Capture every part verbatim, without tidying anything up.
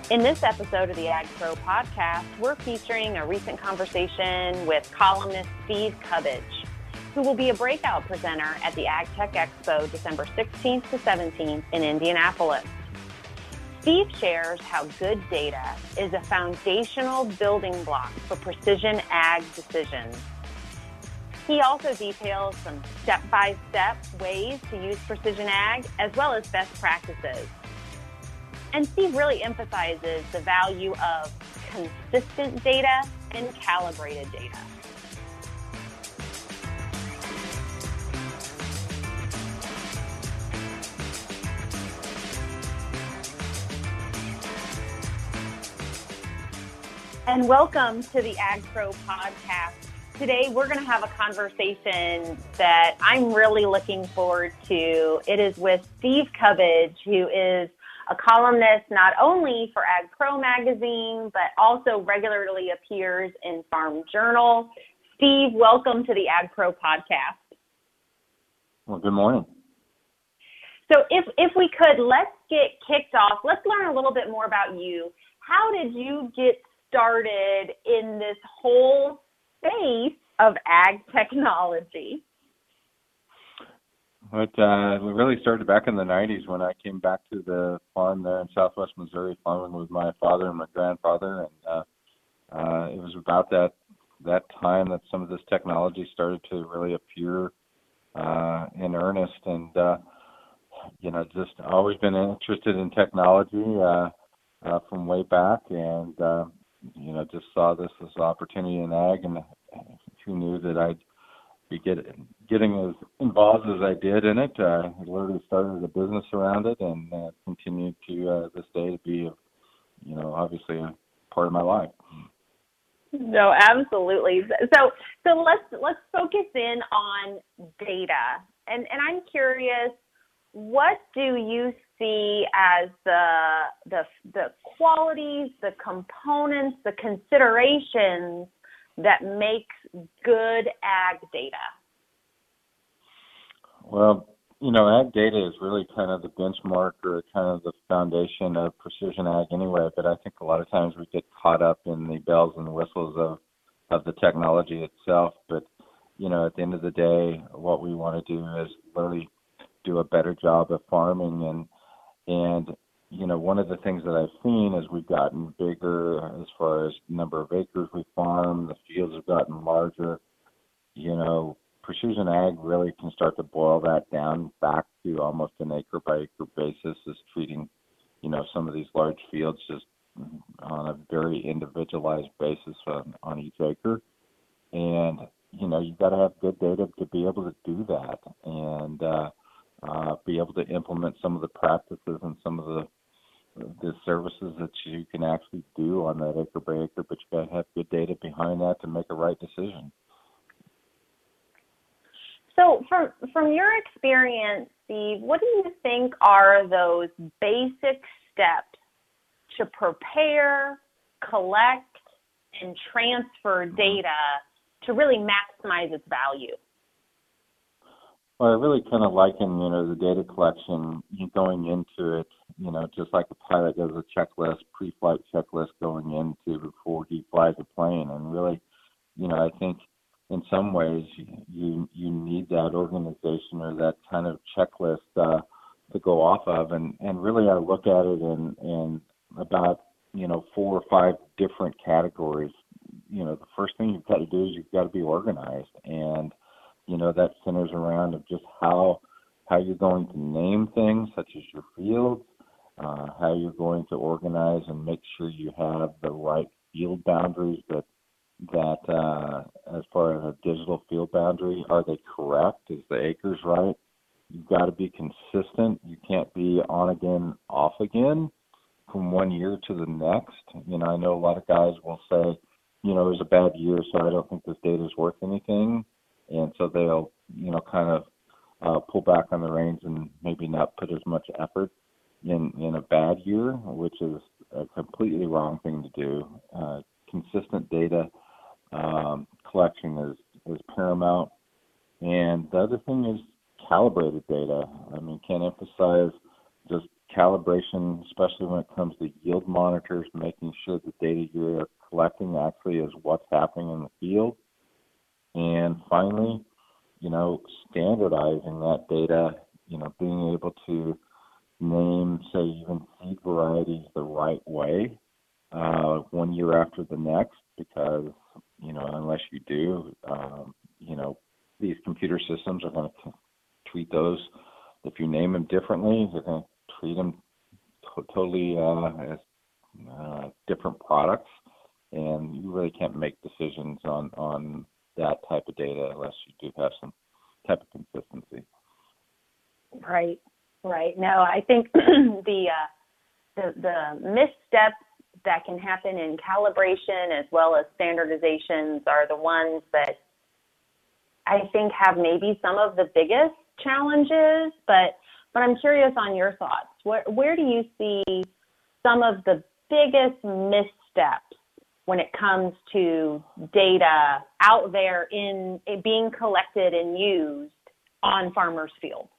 In this episode of the Ag Pro podcast, we're featuring a recent conversation with columnist Steve Cubbage, who will be a breakout presenter at the Ag Tech Expo December sixteenth to seventeenth in Indianapolis. Steve shares how good data is a foundational building block for precision ag decisions. He also details some step-by-step ways to use precision ag, as well as best practices. And Steve really emphasizes the value of consistent data and calibrated data. And welcome to the Ag Pro podcast. Today, we're going to have a conversation that I'm really looking forward to. It is with Steve Cubbage, who is a columnist not only for Ag Pro magazine, but also regularly appears in Farm Journal. Steve, welcome to the Ag Pro podcast. Well, good morning. So if, if we could, let's get kicked off. Let's learn a little bit more about you. How did you get started in this whole space of ag technology? It uh, really started back in the nineties when I came back to the farm there in southwest Missouri, farming with my father and my grandfather, and uh, uh, it was about that that time that some of this technology started to really appear uh, in earnest, and uh, you know, just always been interested in technology uh, uh, from way back, and uh, you know, just saw this as an opportunity in ag, and who knew that I'd be get, getting as involved as I did in it. Uh, I literally started a business around it, and uh, continued to uh, this day to be, you know, obviously a part of my life. No, absolutely. So, so let's let's focus in on data, and and I'm curious, what do you see as the the the qualities, the components, the considerations that makes good ag data? Well, you know, ag data is really kind of the benchmark or kind of the foundation of precision ag anyway, but I think a lot of times we get caught up in the bells and whistles of, of the technology itself. But, you know, at the end of the day, what we want to do is really do a better job of farming. And, and you know, one of the things that I've seen as we've gotten bigger as far as number of acres we farm, the fields have gotten larger, you know, precision ag really can start to boil that down back to almost an acre by acre basis, is treating, you know, some of these large fields just on a very individualized basis on, on each acre. And, you know, you've got to have good data to be able to do that, and uh, uh, be able to implement some of the practices and some of the the services that you can actually do on that acre by acre, but you got to have good data behind that to make a right decision. So from, from your experience, Steve, what do you think are those basic steps to prepare, collect, and transfer data to really maximize its value? Well, I really kind of liken, you know, the data collection, you going into it, you know, just like a pilot does a checklist, pre-flight checklist going into before he flies a plane. And really, you know, I think in some ways you you need that organization or that kind of checklist uh, to go off of. And, and really I look at it in, in about, you know, four or five different categories. You know, the first thing you've got to do is you've got to be organized. And you know, that centers around of just how how you're going to name things, such as your fields, uh, how you're going to organize and make sure you have the right field boundaries that that uh, as far as a digital field boundary, are they correct? Is the acres right? You've got to be consistent. You can't be on again, off again from one year to the next. You know, I know a lot of guys will say, you know, it was a bad year, so I don't think this data is worth anything. And so they'll, you know, kind of uh, pull back on the reins and maybe not put as much effort in, in a bad year, which is a completely wrong thing to do. Uh, consistent data um, collection is, is paramount. And the other thing is calibrated data. I mean, can't emphasize just calibration, especially when it comes to yield monitors, making sure the data you're collecting actually is what's happening in the field. And finally, you know, standardizing that data, you know, being able to name, say, even seed varieties the right way uh, one year after the next, because, you know, unless you do, um, you know, these computer systems are going to treat those, if you name them differently, they're going to treat them to- totally uh, as uh, different products, and you really can't make decisions on, on that type of data unless you do have some type of consistency. Right, right. No, I think the, uh, the the missteps that can happen in calibration as well as standardizations are the ones that I think have maybe some of the biggest challenges, but but I'm curious on your thoughts. Where where do you see some of the biggest missteps when it comes to data out there in it being collected and used on farmers' fields?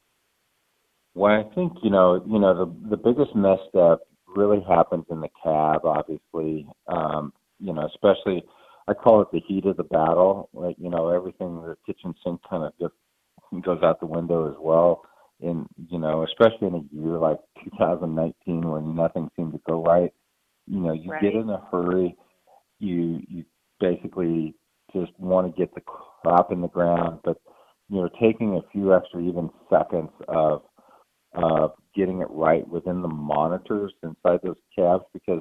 Well, I think, you know, you know, the the biggest misstep really happens in the cab, obviously. Um, you know, especially, I call it the heat of the battle. Like, you know, everything, the kitchen sink kind of just goes out the window as well. And, you know, especially in a year like two thousand nineteen when nothing seemed to go right, you know, you Right. get in a hurry, you you basically just want to get the crop in the ground, but, you know, taking a few extra even seconds of uh, getting it right within the monitors inside those cabs, because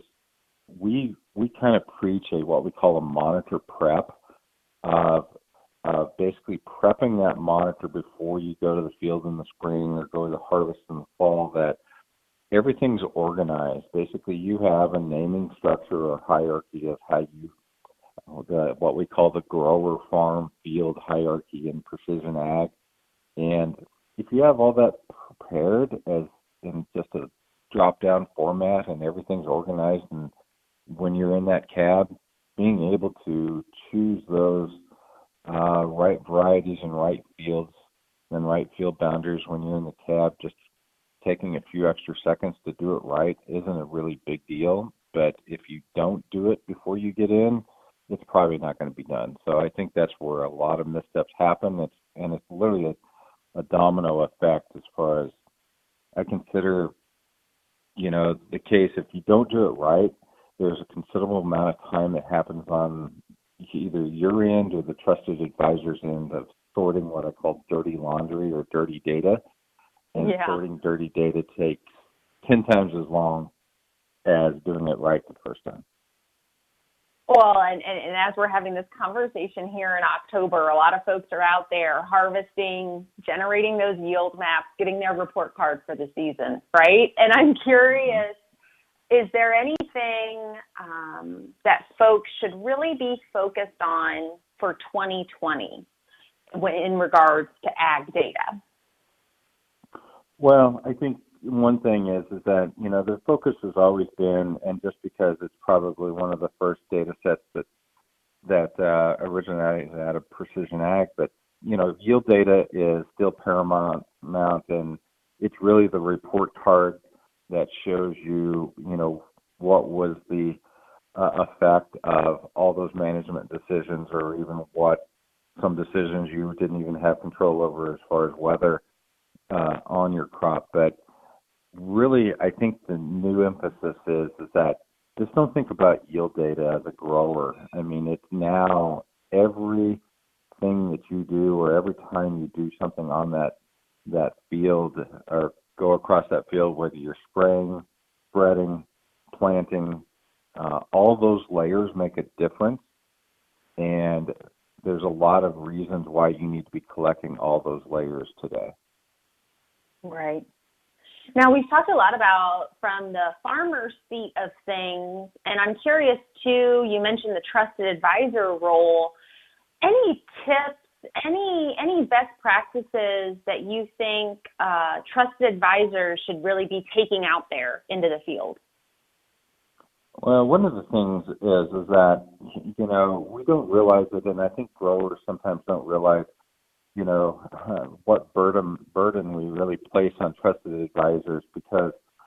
we we kind of preach a what we call a monitor prep of uh, basically prepping that monitor before you go to the field in the spring or go to harvest in the fall, that everything's organized. Basically, you have a naming structure or hierarchy of how you, the, what we call the grower farm field hierarchy in precision ag. And if you have all that prepared as in just a drop-down format and everything's organized, and when you're in that cab, being able to choose those uh, right varieties and right fields and right field boundaries when you're in the cab, just taking a few extra seconds to do it right isn't a really big deal. But if you don't do it before you get in, it's probably not going to be done. So I think that's where a lot of missteps happen. It's, and it's literally a, a domino effect as far as I consider, you know, the case. If you don't do it right, there's a considerable amount of time that happens on either your end or the trusted advisor's end of sorting what I call dirty laundry or dirty data. And Yeah. sorting dirty data takes ten times as long as doing it right the first time. Well, and, and, and as we're having this conversation here in October, a lot of folks are out there harvesting, generating those yield maps, getting their report card for the season, right? And I'm curious, is there anything um, that folks should really be focused on for twenty twenty in regards to ag data? Well, I think one thing is is that, you know, the focus has always been, and just because it's probably one of the first data sets that that uh, originated out of precision ag, but, you know, yield data is still paramount, and it's really the report card that shows you, you know, what was the uh, effect of all those management decisions, or even what some decisions you didn't even have control over as far as weather uh, on your crop. But really, I think the new emphasis is, is that just don't think about yield data as a grower. I mean, it's now everything that you do, or every time you do something on that that field or go across that field, whether you're spraying, spreading, planting, uh, all those layers make a difference. And there's a lot of reasons why you need to be collecting all those layers today. Right. Now, we've talked a lot about from the farmer's seat of things, and I'm curious, too, you mentioned the trusted advisor role. Any tips, any any best practices that you think uh, trusted advisors should really be taking out there into the field? Well, one of the things is is that, you know, we don't realize it, and I think growers sometimes don't realize, you know, uh, what burden burden we really place on trusted advisors, because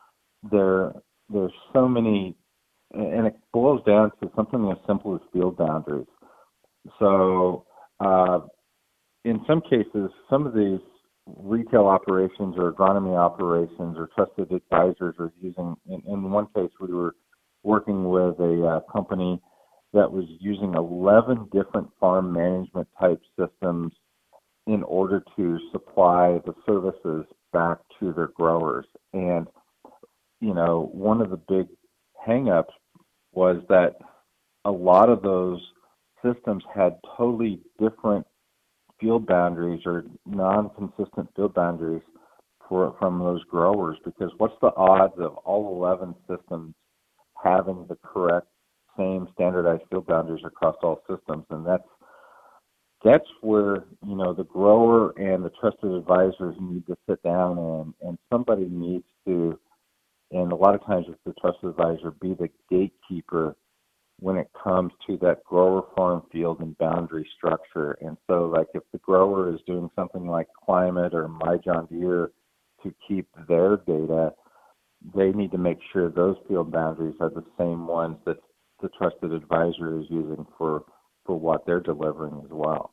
there there's so many, and it boils down to something as simple as field boundaries. So uh, in some cases, some of these retail operations or agronomy operations or trusted advisors are using, in, in one case we were working with a uh, company that was using eleven different farm management type systems in order to supply the services back to their growers. And, you know, one of the big hangups was that a lot of those systems had totally different field boundaries or non-consistent field boundaries for, from those growers, because what's the odds of all eleven systems having the correct same standardized field boundaries across all systems? And that's that's where, you know, the grower and the trusted advisors need to sit down, and, and somebody needs to, and a lot of times it's the trusted advisor, be the gatekeeper when it comes to that grower farm field and boundary structure. And so, like, if the grower is doing something like Climate or My John Deere to keep their data, they need to make sure those field boundaries are the same ones that the trusted advisor is using for, for what they're delivering as well.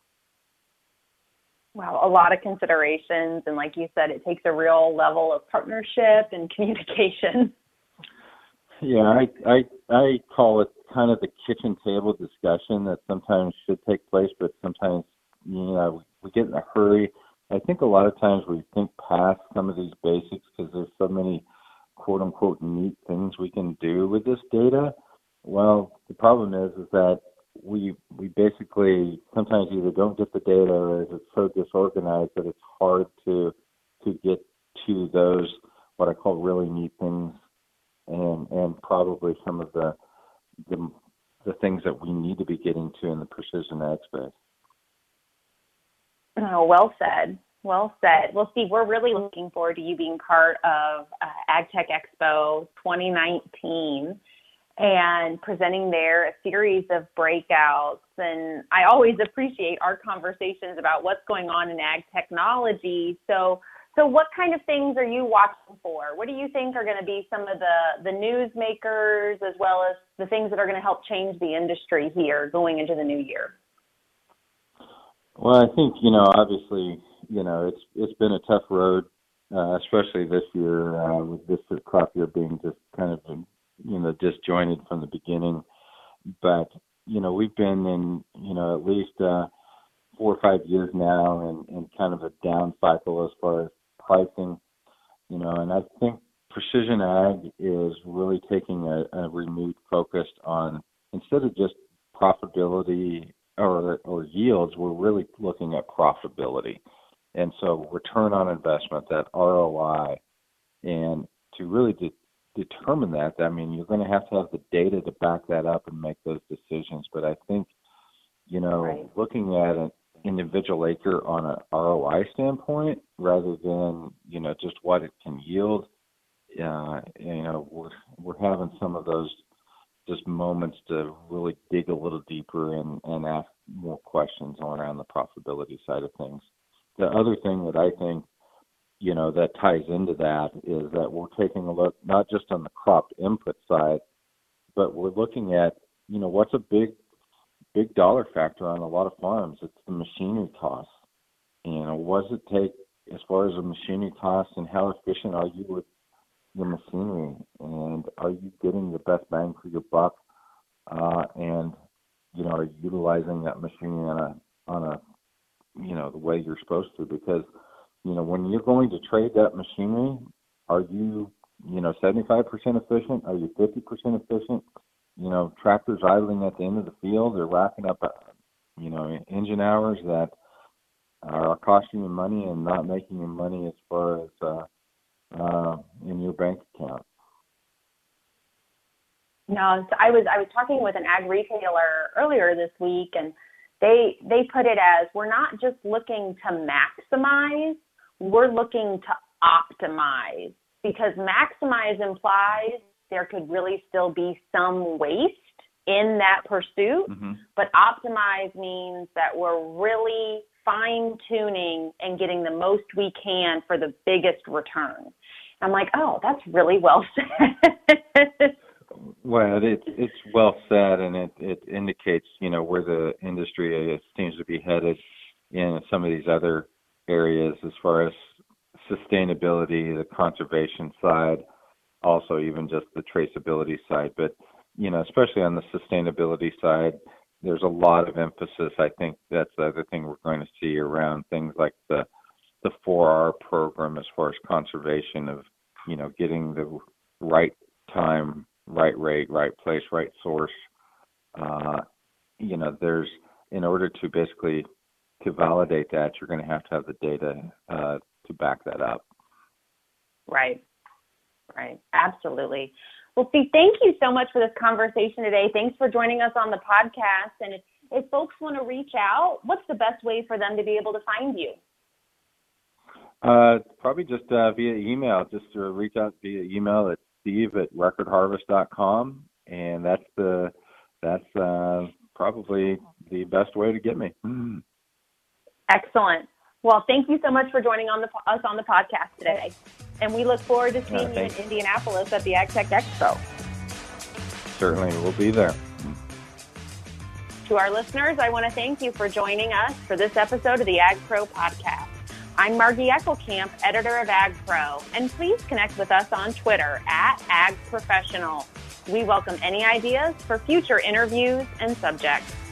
Wow, a lot of considerations. And like you said, it takes a real level of partnership and communication. Yeah, I, I I call it kind of the kitchen table discussion that sometimes should take place, but sometimes, you know, we get in a hurry. I think a lot of times we think past some of these basics because there's so many quote unquote neat things we can do with this data. Well, the problem is is that we we basically sometimes either don't get the data or it's so disorganized that it's hard to to get to those what I call really neat things, and and probably some of the the the things that we need to be getting to in the precision ag space. Oh, well said. Well said. Well, Steve, we're really looking forward to you being part of uh, AgTech Expo twenty nineteen and presenting there a series of breakouts. And I always appreciate our conversations about what's going on in ag technology. So, so what kind of things are you watching for? What do you think are going to be some of the, the news makers as well as the things that are going to help change the industry here going into the new year? Well, I think, you know, obviously, you know, it's it's been a tough road, uh, especially this year uh, with this crop year being just kind of, you know, disjointed from the beginning. But, you know, we've been in, you know, at least uh, four or five years now in, in kind of a down cycle as far as pricing, you know, and I think precision ag is really taking a, a renewed focus on, instead of just profitability or, or yields, we're really looking at profitability. And so return on investment, that R O I, and to really de- determine that, I mean, you're going to have to have the data to back that up and make those decisions. But I think, you know, right. looking at an individual acre on an R O I standpoint rather than, you know, just what it can yield, uh, you know, we're, we're having some of those just moments to really dig a little deeper and, and ask more questions around the profitability side of things. The other thing that I think, you know, that ties into that is that we're taking a look not just on the crop input side, but we're looking at, you know, what's a big, big dollar factor on a lot of farms. It's the machinery costs. You know, what does it take as far as the machinery costs, and how efficient are you with your machinery, and are you getting the best bang for your buck, uh, and, you know, are you utilizing that machinery on a, on a, you know, the way you're supposed to? Because, you know, when you're going to trade that machinery, are you, you know, seventy-five percent efficient? Are you fifty percent efficient? You know, tractors idling at the end of the field, they're racking up, you know, engine hours that are costing you money and not making you money as far as uh, uh, in your bank account. No, so I was I was talking with an ag retailer earlier this week, and they they put it as, we're not just looking to maximize, we're looking to optimize, because maximize implies there could really still be some waste in that pursuit, mm-hmm. but optimize means that we're really fine-tuning and getting the most we can for the biggest return. I'm like, oh, that's really well said. Well, it's it's well said, and it, it indicates, you know, where the industry seems to be headed in some of these other areas as far as sustainability, the conservation side, also even just the traceability side. But, you know, especially on the sustainability side, there's a lot of emphasis. I think that's the other thing we're going to see around things like the the four R program as far as conservation of, you know, getting the right time, right rate, right place, right source. Uh, you know, there's, in order to basically to validate that, you're going to have to have the data uh, to back that up. Right, right, absolutely. Well, Steve, thank you so much for this conversation today. Thanks for joining us on the podcast. And if, if folks want to reach out, what's the best way for them to be able to find you? Uh, probably just uh, via email, just to reach out via email at steve at record harvest dot com. And that's the, that's uh, probably the best way to get me. Mm. Excellent. Well, thank you so much for joining on the, us on the podcast today. And we look forward to seeing uh, you in Indianapolis at the AgTech Expo. Certainly, we'll be there. To our listeners, I want to thank you for joining us for this episode of the AgPro podcast. I'm Margie Eckelkamp, editor of AgPro, and please connect with us on Twitter at AgProfessional. We welcome any ideas for future interviews and subjects.